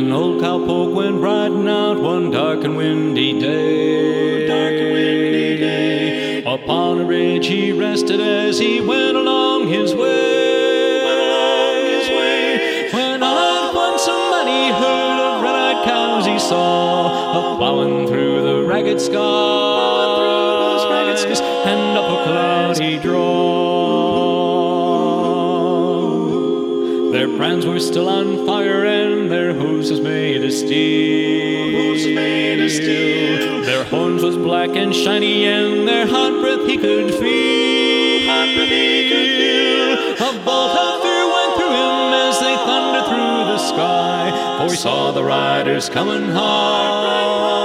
an old cowpoke went riding out one dark and windy day. Upon a ridge he rested as he went along his way. When all at once a mighty herd of red-eyed cows he saw, a-plowing through the ragged skies, and up a cloudy draw. Their brands were still on fire and their hooves was made of steel. Their horns was black and shiny and their hot breath he could feel. A bolt of fear went through him as they thundered through the sky, for he saw the riders coming hard.